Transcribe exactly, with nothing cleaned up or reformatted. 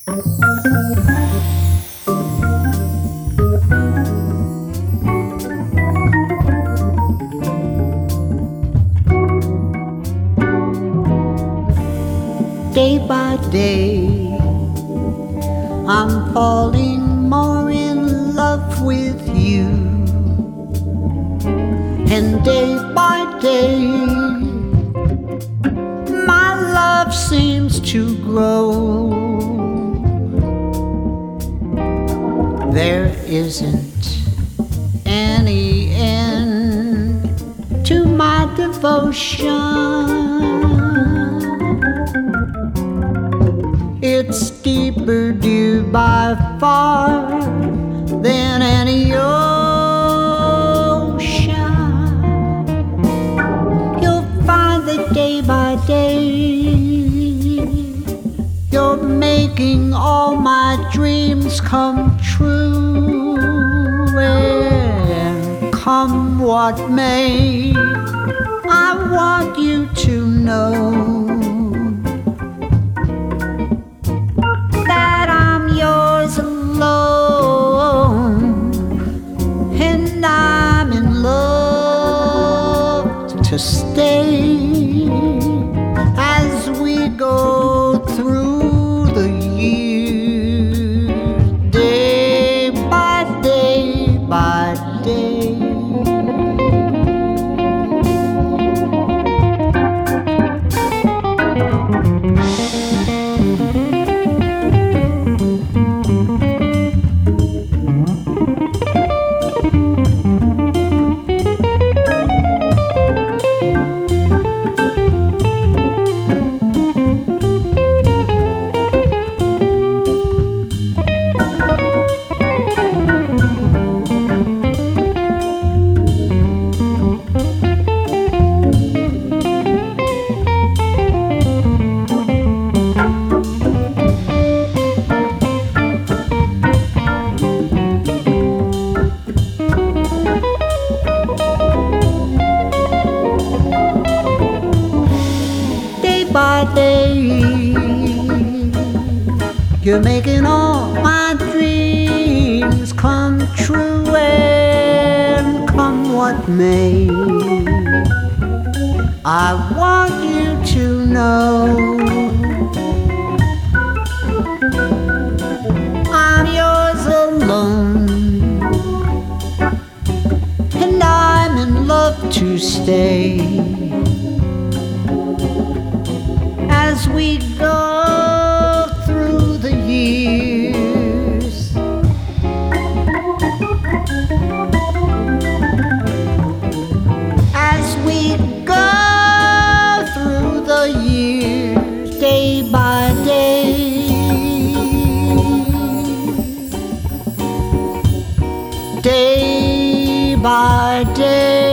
Day by day, I'm falling more in love with you. And day by day, my love seems to grow. There isn't any end to my devotion. It's deeper, dear, by far than any ocean. You'll find that day by day, you're making all my dreams come true. And come what may, I want you to know to stay as we go through the years, day by day by day. By day, you're making all my dreams come true. And come what may, I want you to know I'm yours alone, and I'm in love to stay as we go through the years. As we go through the years, day by day, day by day.